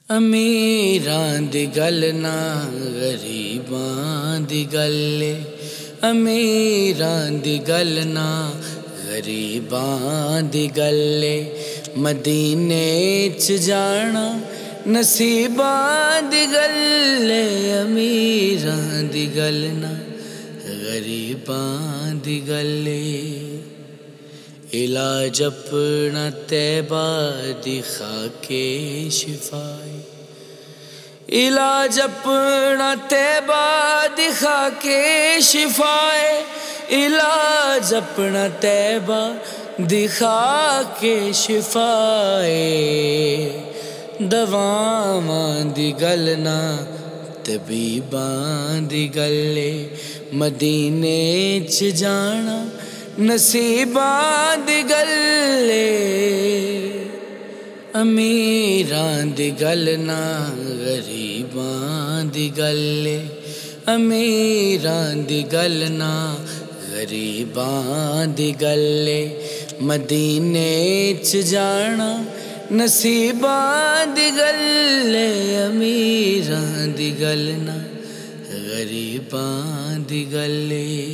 अमीरां दी गल ना गरीबां दी गल, अमीरां दी गल ना गरीबां दी गल। मदीने च जाना नसीबां दी गल, अमीरां दी गल ना गरीबां दी गल। इलाज अपना तैबा दी खाके शिफाए, इलाज अपना तैबा दी खाके शिफाए, इलाज अपना तैबा दी खाके शिफाए। दवावां दी गल ना तबीबां दी गल, मदीने च जाना नसीबां दी गल। अमीरां दी गल ना गरीबां दी गल, अमीरां दी गल ना गरीबां दी गल। मदीने च जाना नसीबां दी गल, अमीरां दी गल ना गरीबां दी गल।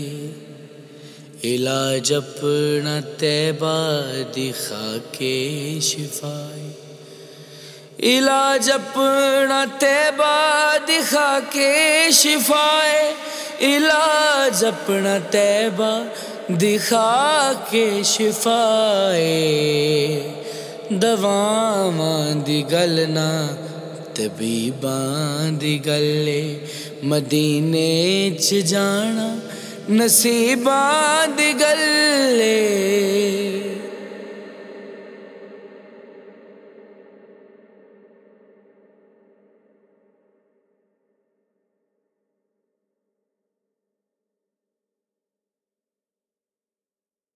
इलाज अपना तैबा दी खाके शिफाए, इलाज अपना तैबा दी खाके शिफाए, इलाज अपना तैबा दी खाके शिफाए। दवावां दी गल ना तबीबां दी गल, मदीने च जाना नसीबां दी गल।